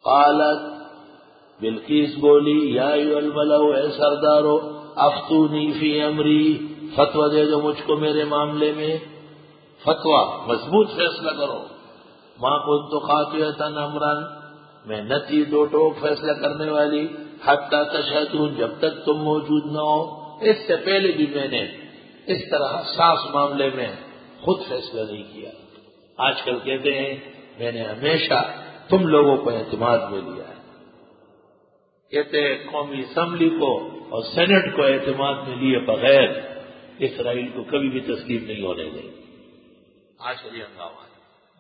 قالت بلقیس بولی یا ایھا الملأ اے سردارو افتونی فی امری فتویٰ دے دو مجھ کو میرے معاملے میں، فتویٰ مضبوط فیصلہ کرو. ما کنت قاطعۃ امرا میں نہ تھی دو ٹوک فیصلہ کرنے والی، حتی تشہدون جب تک تم موجود نہ ہو. اس سے پہلے بھی میں نے اس طرح حساس معاملے میں خود فیصلہ نہیں کیا. آج کل کہتے ہیں میں نے ہمیشہ تم لوگوں کو اعتماد میں لیا ہے. کہتے ہیں قومی اسمبلی کو اور سینٹ کو اعتماد میں لیے بغیر اسرائیل کو کبھی بھی تسلیم نہیں ہونے دیں. آج کل یہ ہنگامہ ہے.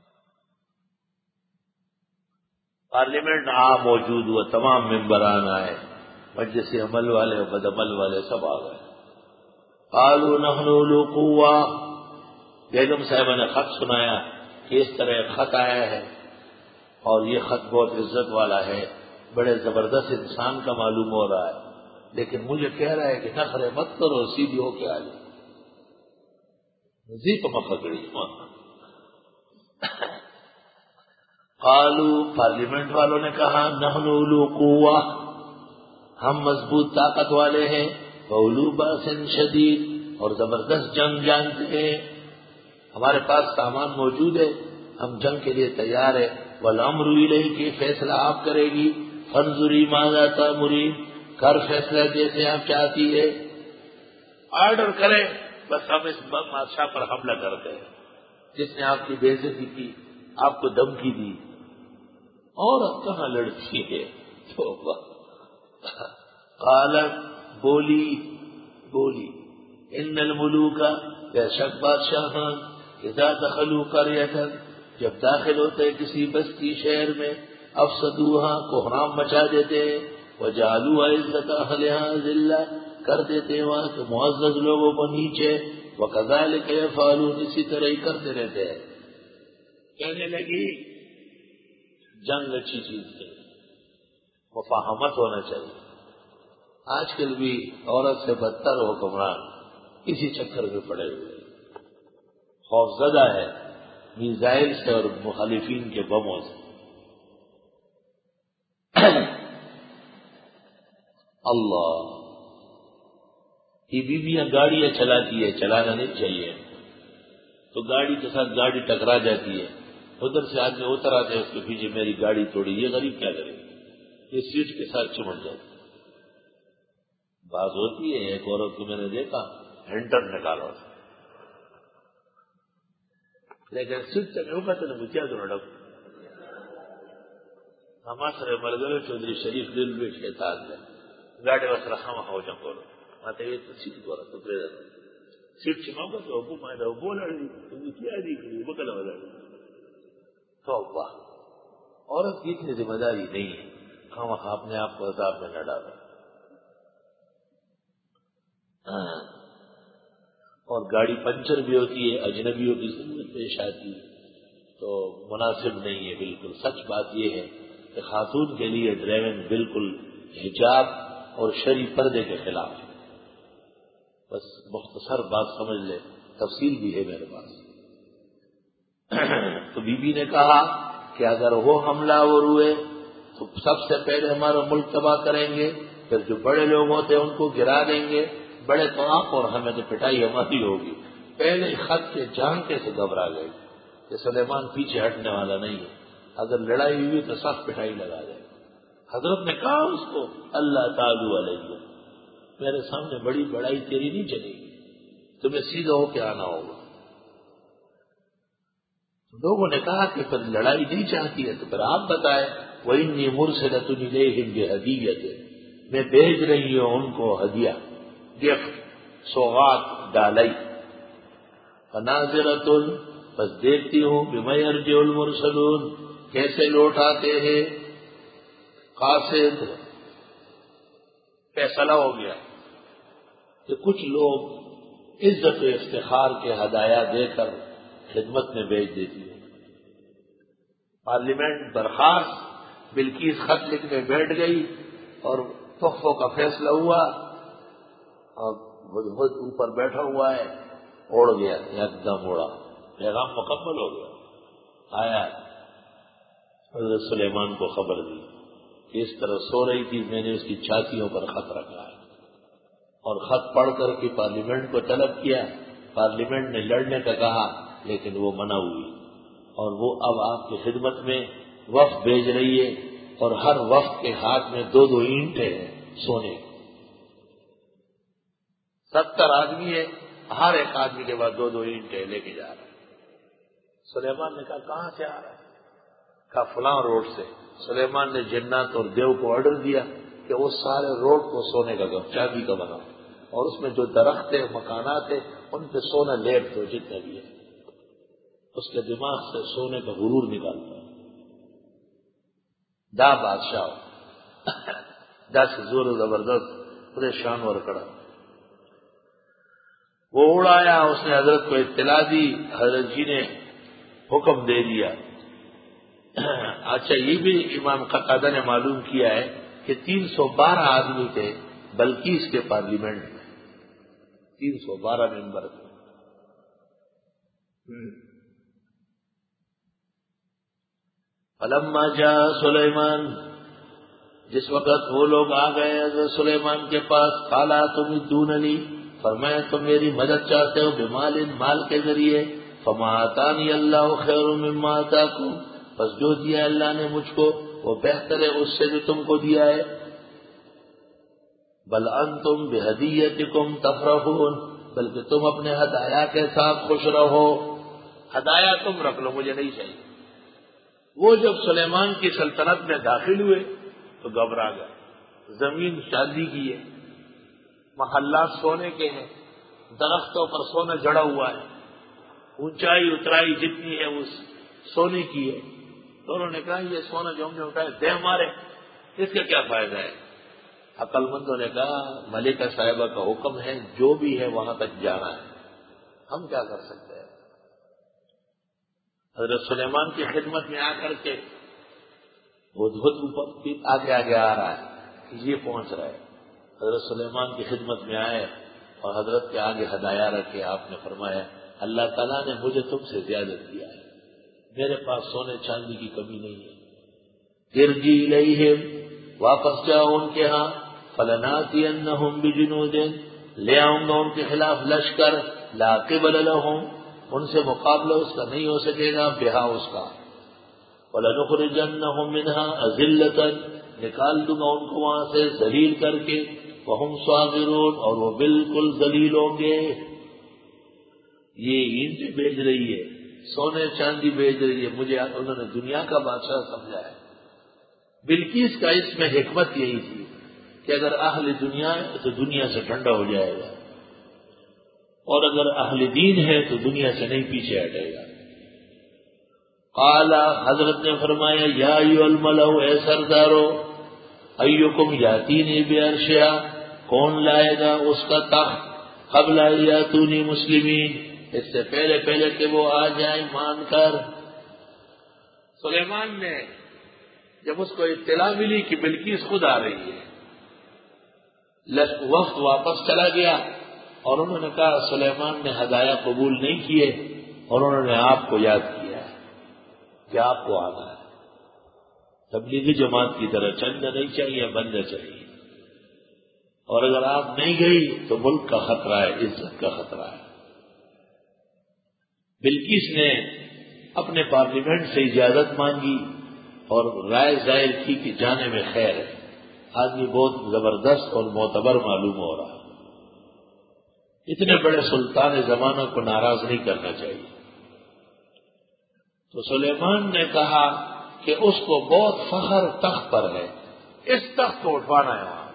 پارلیمنٹ موجود ہوا، تمام ممبران آئے، مجلس عمل والے اور بد عمل والے سب آ گئے. قالوا نحن اولو قوہ. بیگم صاحبہ نے خط سنایا کہ اس طرح ایک خط آیا ہے اور یہ خط بہت عزت والا ہے، بڑے زبردست انسان کا معلوم ہو رہا ہے، لیکن مجھے کہہ رہا ہے کہ نخرے مت کرو، سیدھی ہو کے آ جاؤ. زیپ میں پکڑی. قالوا پارلیمنٹ والوں نے کہا نحن اولو قوہ، ہم مضبوط طاقت والے ہیں، اولو باس شدید اور زبردست جنگ جانتے ہیں، ہمارے پاس سامان موجود ہے، ہم جنگ کے لیے تیار ہے. والامر الیک کہ فیصلہ آپ کرے گی، فانظری ماذا تأمرین کر فیصلہ جیسے آپ چاہتی ہے. آرڈر کریں، بس ہم اس بادشاہ پر حملہ کرتے ہیں جس نے آپ کی بے عزتی کی، آپ کو دھمکی دی. عورت کہاں لڑتی ہے. قالت بولی ان الملوک بے شک بادشاہان اذا دخلوا قریۃ جب داخل ہوتے کسی بستی شہر میں، افسدوہا کوحرام مچا دیتے ہیں، وجعلوا عزت اہلہا ذلہ کر دیتے ہیں وہاں کے معزز لوگوں کو نیچے. وکذالک یفعلون اسی طرح ہی کرتے رہتے ہیں. کہنے لگی جنگ اچھی چیز ہے، مفاہمت ہونا چاہیے. آج کل بھی عورت سے بدتر حکمران اسی چکر میں پڑے ہوئے، خوفزدہ ہے میزائل سے اور مخالفین کے بموں سے. اللہ یہ بیویاں گاڑیاں چلاتی ہے، چلانا نہیں چاہیے، تو گاڑی کے ساتھ گاڑی ٹکرا جاتی ہے، ادھر سے آدمی اتر آتے ہیں اس کے پیچھے میری گاڑی توڑی. یہ غریب کیا کرے، یہ سیٹ کے ساتھ چمٹ جاتی. بات ہوتی ہے ایک عورت کو میں نے دیکھا ہینٹر نکالا، لیکن سیٹ تک ہوگا تو نے کیا کرو ڈب ہمارے مرغلے چودھری شریف دل میں شیطان ہے گاڑی بس رکھا وہاں ہو جاؤ بولو ماتے یہ تو سیٹ بولا تو سیٹ چماؤ گا تو ابو مائدہ بول رہی تم کیا دی کری بکلا ہو جائے. تو واہ عورت کی اتنی ذمہ داری نہیں ہے، ہم اپنے آپ کو عذاب میں نہ ڈالیں. اور گاڑی پنچر بھی ہوتی ہے، اجنبیوں کی ضرورت پیش آتی ہے تو مناسب نہیں ہے. بالکل سچ بات یہ ہے کہ خاتون کے لیے ڈرائیونگ بالکل حجاب اور شرعی پردے کے خلاف ہے. بس مختصر بات سمجھ لے، تفصیل بھی ہے میرے پاس. تو بی بی نے کہا کہ اگر وہ حملہ ور ہوئے تو سب سے پہلے ہمارا ملک تباہ کریں گے، پھر جو بڑے لوگ ہوتے ہیں ان کو گرا دیں گے، بڑے طواف اور ہمیں تو پٹائی ہماری ہوگی. پہلے خط کے جھانکے سے گھبرا گئی کہ سلیمان پیچھے ہٹنے والا نہیں ہے، اگر لڑائی ہوئی تو سخت پٹائی لگا دے. حضرت نے کہا اس کو اللہ تعالی علیہ میرے سامنے بڑی بڑائی تیری نہیں چلے گی، تمہیں سیدھا ہو کے آنا ہوگا. لوگوں نے کہا کہ پھر لڑائی نہیں چاہتی ہے تو پھر آپ بتائیں. وَإِنِّي مُرْسِلَةٌ إِلَيْهِمْ بِهَدِيَّةٍ میں بھیج رہی ہوں ان کو ہدیہ، گفٹ، سوغات ڈالی. فَنَاظِرَةٌ بس دیکھتی ہوں بِمَا يَرْجِعُ الْمُرْسَلُونَ کیسے لوٹ آتے ہیں. قاصد فیصلہ ہو گیا کہ کچھ لوگ عزت و افتخار کے ہدایہ دے کر خدمت میں بھیج دیتی ہے. پارلیمنٹ برخاست، بلقیس خط لکھنے بیٹھ گئی اور تحفوں کا فیصلہ ہوا اور خود اوپر بیٹھا ہوا ہے، اڑ گیا، ایک دم اڑا، پیغام مکمل ہو گیا. آیا حضرت سلیمان کو خبر دی اس طرح سو رہی تھی، میں نے اس کی چھاتیوں پر خط رکھا ہے اور خط پڑھ کر کے پارلیمنٹ کو طلب کیا. پارلیمنٹ نے لڑنے کا کہا لیکن وہ منع ہوئی، اور وہ اب آپ کی خدمت میں وفد بھیج رہی ہے، اور ہر وفد کے ہاتھ میں 2 اینٹیں ہیں سونے کی. 70 آدمی ہے، ہر ایک آدمی کے بعد 2 اینٹیں لے کے جا رہا ہے. سلیمان نے کہا کہاں سے آ رہا ہے؟ کہا فلاں روڈ سے. سلیمان نے جنات اور دیو کو آرڈر دیا کہ وہ سارے روڈ کو سونے کا چاندی کا بناؤ، اور اس میں جو درخت ہے مکانات ہیں ان پہ سونا لیپ دو جتنے بھی ہے. اس کے دماغ سے سونے کا غرور نکالتا ہے. دا بادشاہ دا سے زور زبردست پریشان اور کڑا وہ اڑایا. اس نے حضرت کو اطلاع دی، حضرت جی نے حکم دے دیا. اچھا یہ بھی امام قتادہ نے معلوم کیا ہے کہ 312 آدمی تھے بلقیس کے پارلیمنٹ میں، 312 ممبر تھے. فلما جاء سلیمان، جس وقت وہ لوگ آ گئے حضرت سلیمان کے پاس، قالا تمدوننی، فرمایا تم میری مدد چاہتے ہو بمال، مال کے ذریعے. فما آتانی اللہ خیر مما آتاکم، بس جو دیا اللہ نے مجھ کو وہ بہتر ہے اس سے جو تم کو دیا ہے. بل انتم بہدیتکم تفرحون، بلکہ تم اپنے ہدایا کے ساتھ خوش رہو. ہدایا تم رکھ لو، مجھے نہیں چاہیے. وہ جب سلیمان کی سلطنت میں داخل ہوئے تو گھبرا گئے. زمین چاندی کی ہے، محلات سونے کے ہیں، درختوں پر سونا جڑا ہوا ہے، اونچائی اترائی جتنی ہے وہ سونے کی ہے. تو انہوں نے کہا یہ سونا جو ہم نے اٹھایا دے ہمارے، اس کا کیا فائدہ ہے؟ عقل مندوں نے کہا ملکہ صاحبہ کا حکم ہے، جو بھی ہے وہاں تک جانا ہے، ہم کیا کر سکتے ہیں. حضرت سلیمان کی خدمت میں آ کر کے ہدہد آگے آگے آ رہا ہے کہ یہ پہنچ رہا ہے. حضرت سلیمان کی خدمت میں آئے اور حضرت کے آگے ہدایا رکھے. آپ نے فرمایا اللہ تعالیٰ نے مجھے تم سے زیادہ دیا ہے، میرے پاس سونے چاندی کی کمی نہیں ہے. ارجی الیہم، واپس جاؤ ان کے ہاں. فلناتینہم بجنود، لے آؤں گا ان کے خلاف لشکر. لا قبل لہم، ان سے مقابلہ اس کا نہیں ہو سکے گا بہا اس کا. وَلَنُخْرِجَنَّهُمْ مِنْهَا أَذِلَّةً، نکال دوں گا ان کو وہاں سے ذلیل کر کے. وَهُمْ صَاغِرُونَ، اور وہ بالکل ذلیل ہوں گے. یہ اینٹ بیچ رہی ہے، سونے چاندی بیچ رہی ہے، مجھے انہوں نے دنیا کا بادشاہ سمجھا ہے. بلقیس کا اس میں حکمت یہی تھی کہ اگر اہل دنیا ہے تو دنیا سے ٹھنڈا ہو جائے گا، اور اگر اہل دین ہے تو دنیا سے نہیں پیچھے ہٹے گا. قال، حضرت نے فرمایا یا ایھا الملأ، اے سردارو، ایکم یاتینی بعرشھا، کون لائے گا اس کا تخت، قبل ان یاتونی مسلمین، اس سے پہلے پہلے کہ وہ آ جائیں مان کر. سلیمان نے جب اس کو اطلاع ملی کہ بلقیس خود آ رہی ہے، وقت واپس چلا گیا اور انہوں نے کہا سلیمان نے ہدایہ قبول نہیں کیے اور انہوں نے آپ کو یاد کیا ہے کہ آپ کو آنا ہے. تبلیغی جماعت کی طرح چلنا نہیں چاہیے، بننا چاہیے. اور اگر آپ نہیں گئی تو ملک کا خطرہ ہے، عزت کا خطرہ ہے. بلقیس نے اپنے پارلیمنٹ سے اجازت مانگی اور رائے ظاہر کی کہ جانے میں خیر ہے. آدمی بہت زبردست اور معتبر معلوم ہو رہا ہے. اتنے بڑے سلطان زمانہ کو ناراض نہیں کرنا چاہیے. تو سلیمان نے کہا کہ اس کو بہت فخر تخت پر ہے، اس تخت کو اٹھوانا ہے. وہاں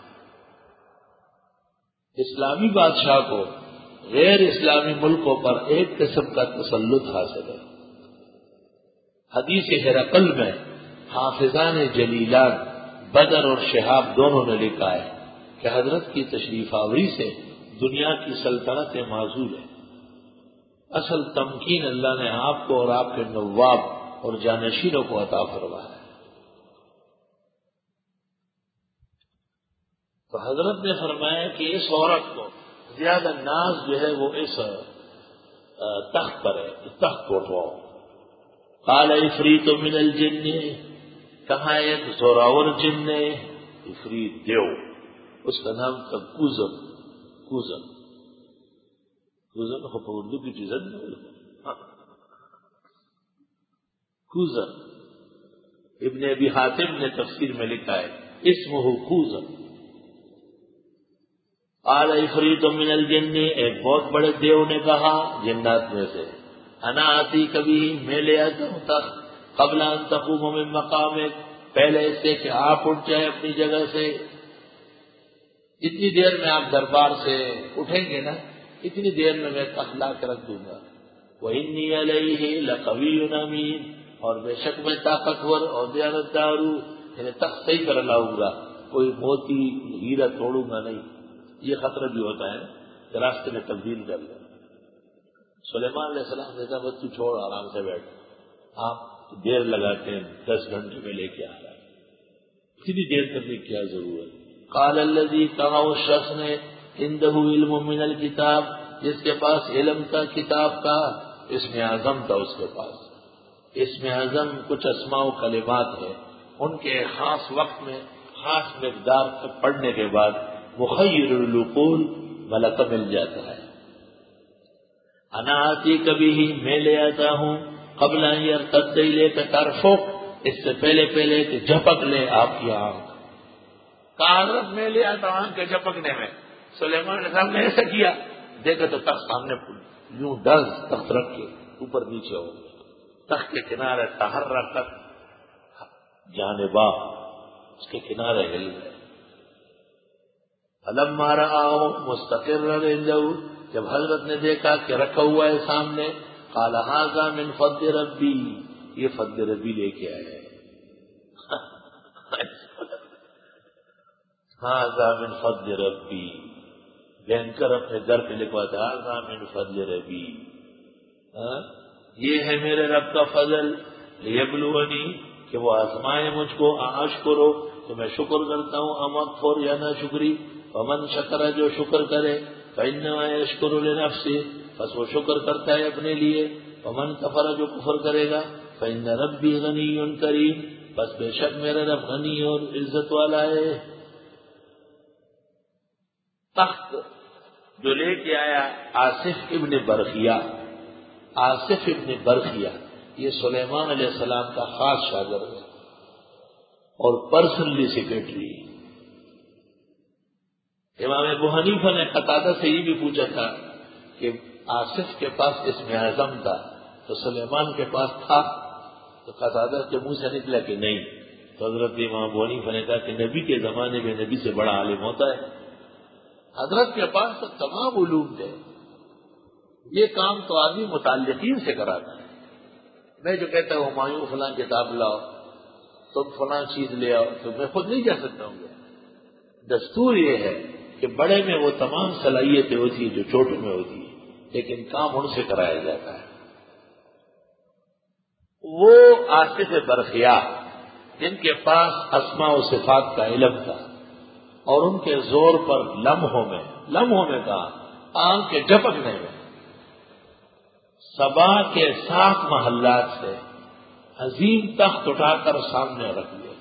اسلامی بادشاہ کو غیر اسلامی ملکوں پر ایک قسم کا تسلط حاصل ہے. حدیث ہرقل میں حافظان جلیلان بدر اور شہاب دونوں نے لکھا ہے کہ حضرت کی تشریف آوری سے دنیا کی سلطنتیں معزول ہیں. اصل تمکین اللہ نے آپ کو اور آپ کے نواب اور جانشینوں کو عطا فرمایا ہے. تو حضرت نے فرمایا کہ اس عورت کو زیادہ ناز جو ہے وہ اس تخت پر ہے، اس تخت کو اٹھواؤ. قال عفریت من الجن، کہا ایک زوراور جن نے عفریت دیو، اس کا نام تھا کوزن. کوزن کوزن اردو کی چیز ہے. کوزن ابن ابی حاتم نے تفسیر میں لکھا ہے اسمہ کوزن. قال عفریت من الجن، ایک بہت بڑے دیو نے کہا جنات میں سے، انا آتی کبھی میں لے آتا ہوں تخت قبل ان تقوم من مقامک، پہلے اس سے کہ آپ اٹھ جائیں اپنی جگہ سے. اتنی دیر میں آپ دربار سے اٹھیں گے نا، اتنی دیر میں تخت لا کے رکھ دوں گا. وإنی علیہ لقوی امین، اور بے شک میں طاقتور اور دیانتدار ہوں، یعنی تخت صحیح کر لاؤں گا، کوئی موتی ہیرا توڑوں گا نہیں. یہ خطرہ بھی ہوتا ہے کہ راستے میں تبدیل کر لیں. سلیمان علیہ السلام نے کہا بس تو چھوڑ، آرام سے بیٹھ، آپ دیر لگاتے ہیں، 10 گھنٹے میں لے کے آ رہا ہے، اتنی دیر کرنے کی کیا ضرورت. قال الذی، کہا اس شخص نے، عنده علم من الکتاب، جس کے پاس علم تھا کتاب کا، اسم اعظم تھا اس کے پاس. اسم اعظم کچھ اسماء و کلمات ہیں، ان کے خاص وقت میں خاص مقدار تک پڑھنے کے بعد مخیر العقول ملکہ مل جاتا ہے. انا آتی کبھی ہی میں لے آتا ہوں قبل ان یرتد الیک طرفک، اس سے پہلے کہ جھپک لے آپ کی آنکھ. کہا حضرت میں لے آتا ہوں آنکھ کے جھپکنے میں. سلیمان علیہ السلام نے ایسا کیا، دیکھا تو تخت سامنے یوں ڈز تخت رکھ کے اوپر نیچے ہو گیا. تخت کے کنارے تحرکت جانبا، اس کے کنارے ہل گئے. فلما رآہ مستقرا عنده، جب حضرت نے دیکھا کہ رکھا ہوا ہے سامنے، قال ھذا من فضل ربی، یہ فضل ربی لے کے آئے. ھذا من فضل ربی، بینکر اپنے در پہ لکھوا تھا ھذا من فضل ربی، یہ ہے میرے رب کا فضل. لیبلونی، کہ وہ آزمائے مجھ کو، اشکرو، تو میں شکر کرتا ہوں، ام اکفر، یا نہ شکری. ومن شکر، جو شکر کرے، فإنما یشکر لنفسہ، بس وہ شکر کرتا ہے اپنے لیے. ومن کفر، جو کفر کرے گا، فإن ربی غنی کریم، بس بے شک میرا رب غنی اور عزت والا ہے. تخت جو لے کے آیا آصف ابن برخیہ، آصف ابن برخیہ یہ سلیمان علیہ السلام کا خاص شاگرد ہے اور پرسنلی سیکرٹری. امام ابو حنیفہ نے قتادہ سے یہ بھی پوچھا تھا کہ آصف کے پاس اسم اعظم تھا تو سلیمان کے پاس تھا، تو قتادہ کے منہ سے نکلا کہ نہیں. تو حضرت امام ابو حنیفہ نے کہا کہ نبی کے زمانے میں نبی سے بڑا عالم ہوتا ہے. حضرت کے پاس تو تمام علوم تھے، یہ کام تو آدمی متعلقین سے کراتا ہے. میں جو کہتا ہوں ہمایوں فلاں کتاب لاؤ، تم فلاں چیز لے آؤ، تو میں خود نہیں جا سکتا ہوں. دستور یہ ہے کہ بڑے میں وہ تمام صلاحیتیں ہوتی ہیں جو چھوٹے میں ہوتی ہیں، لیکن کام ان سے کرایا جاتا ہے. وہ آصف برخیہ جن کے پاس اسماء و صفات کا علم تھا اور ان کے زور پر لمحوں میں کہا آنکھ کے جھپکنے میں سبا کے 7 محلات سے عظیم تخت اٹھا کر سامنے رکھ دیا.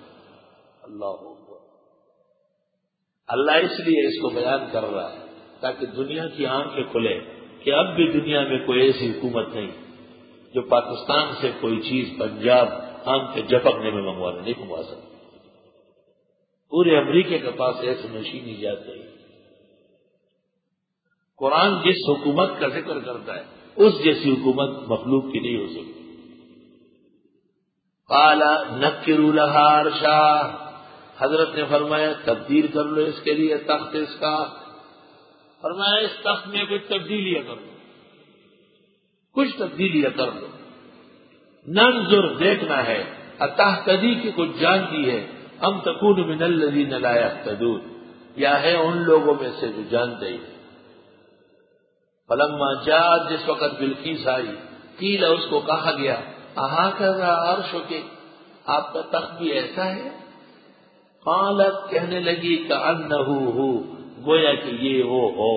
اللہ اس لیے اس کو بیان کر رہا ہے تاکہ دنیا کی آنکھیں کھلے کہ اب بھی دنیا میں کوئی ایسی حکومت نہیں جو پاکستان سے کوئی چیز پنجاب آنکھ کے جھپکنے میں نہیں منگوا سکتی. پورے امریکہ کے پاس ایسی مشین ایجاد نہیں. قرآن جس حکومت کا ذکر کرتا ہے اس جیسی حکومت مخلوق کی نہیں ہو سکتی. قال نکروا لها عرشا، حضرت نے فرمایا تبدیل کر لو اس کے لیے تخت اس کا. فرمایا اس تخت میں کچھ تبدیلیاں کر لو، کچھ تبدیلیاں کر لو. ننظر، دیکھنا ہے، اتہتدی کی کچھ جانتی ہے، ام تکون من الذین لا یہتدون، یا ہے ان لوگوں میں سے جو جانتے ہی. فلما جاءت، جس وقت بلقیس آئی، قیل، اس کو کہا گیا اھٰکذا عرشک، آپ کا تخت بھی ایسا ہے. قالت، کہنے لگی کأنہ ہو، گویا کہ یہ وہ ہو.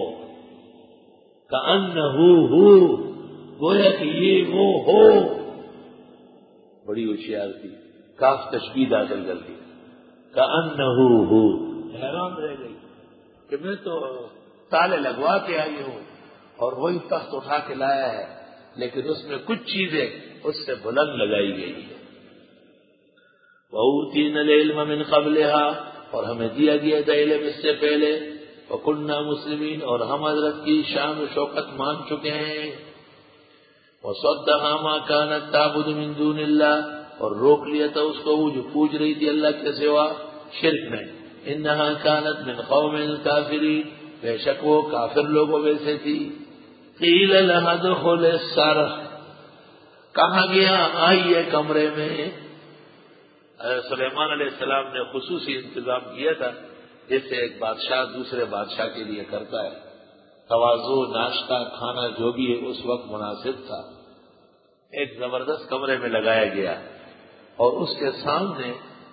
کأنہ ہو، گویا کہ یہ وہ ہو. بڑی ہوشیار تھی، کاف تشبیہ داخل کر دی کأنہ ہو، حیران رہ گئی کہ میں تو تالے لگوا کے آئی ہوں اور وہی تخت اٹھا کے لایا ہے، لیکن اس میں کچھ چیزیں اس سے بلند لگائی گئی ہے۔ وَأُوتِينَا الْعِلْمَ مِنْ قَبْلِهَا، اور ہمیں دیا گیا تھا علم اس سے پہلے، وَكُنَّا مُسْلِمِينَ، اور ہم حضرت کی شان و شوکت مان چکے ہیں۔ وَصَدَّهَا مَا كَانَتْ تَعْبُدُ مِن دُونِ اللَّهِ، اور روک لیا تھا اس کو وہ جو پوج رہی تھی اللہ کے سوا شرک میں۔ إِنَّهَا كَانَتْ مِنْ قَوْمِ الْكَافِرِينَ، بے شک وہ کافر لوگوں میں سے تھی۔ قِيلَ لَهَا ادْخُلِي الصَّرْحَ، کہا گیا آئیے کمرے میں۔ سلیمان علیہ السلام نے خصوصی انتظام کیا تھا، جیسے ایک بادشاہ دوسرے بادشاہ کے لیے کرتا ہے، تواضع، ناشتہ کھانا جو بھی ہے اس وقت مناسب تھا۔ ایک زبردست کمرے میں لگایا گیا اور اس کے سامنے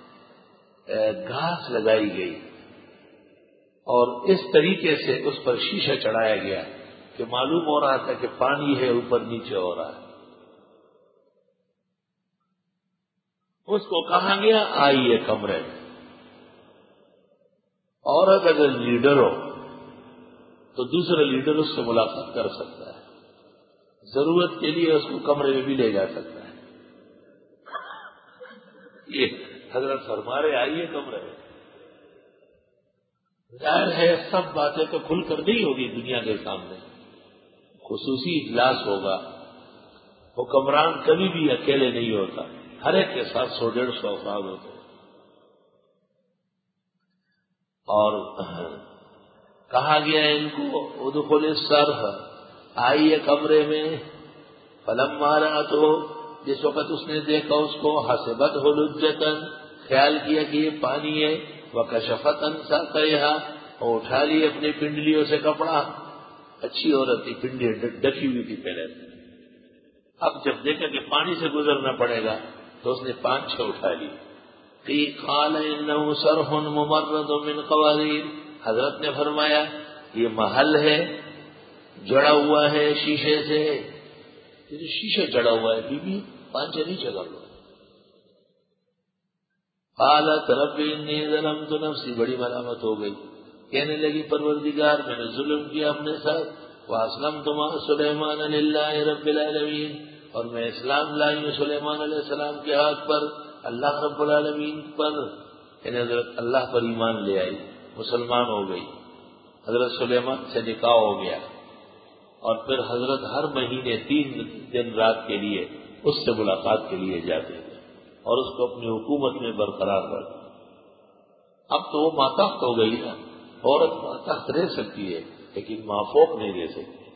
گھاس لگائی گئی اور اس طریقے سے اس پر شیشہ چڑھایا گیا کہ معلوم ہو رہا تھا کہ پانی ہے اوپر نیچے ہو رہا ہے۔ اس کو کہا گیا آئیے کمرے میں۔ عورت اگر لیڈر ہو تو دوسرا لیڈر اس سے ملاقات کر سکتا ہے، ضرورت کے لیے اس کو کمرے میں بھی لے جا سکتا ہے۔ یہ حضرت فرما رہے آئیے کمرے میں۔ ظاہر ہے سب باتیں تو کھل کر نہیں ہوگی دنیا کے سامنے، خصوصی اجلاس ہوگا۔ حکمران کبھی بھی اکیلے نہیں ہوتا، ہر ایک کے ساتھ 100-150 افراد ہوتے ہیں۔ اور کہا گیا ان کو ادخل الصرح، آئیے کمرے میں۔ فلما رأته، جس وقت اس نے دیکھا اس کو، حسبته لجة، خیال کیا کہ یہ پانی ہے، وکشفت عن ساقیها، اور اٹھا لی اپنی پنڈلیوں سے کپڑا۔ اچھی عورت تھی، پنڈلی ڈکی ہوئی تھی پہلے۔ اب جب دیکھا کہ پانی سے گزرنا پڑے گا تو اس نے 5-6 اٹھا لی۔ قال انه صرح ممرد من قوارير، حضرت نے فرمایا یہ محل ہے جڑا ہوا ہے شیشے سے۔ یہ شیشہ جڑا ہوا ہے، بی بی 5 نہیں جگہ ہوا۔ قالت رب انی ظلمت نفسی، بڑی ملامت ہو گئی، کہنے لگی پروردگار میں نے ظلم کیا اپنے ساتھ۔ واسلمت مع سلیمان للہ رب العالمین، اور میں اسلام لائی ہوں سلیمان علیہ السلام کے ہاتھ پر، اللہ رب العالمین پر، یعنی حضرت اللہ پر ایمان لے آئی، مسلمان ہو گئی۔ حضرت سلیمان سے نکاح ہو گیا اور پھر حضرت ہر مہینے 3 دن رات کے لیے اس سے ملاقات کے لیے جاتے تھے اور اس کو اپنی حکومت میں برقرار رکھا۔ اب تو وہ ماتحت ہو گئی نا، عورت ماتحت رہ سکتی ہے لیکن مافوق نہیں رہ سکتی۔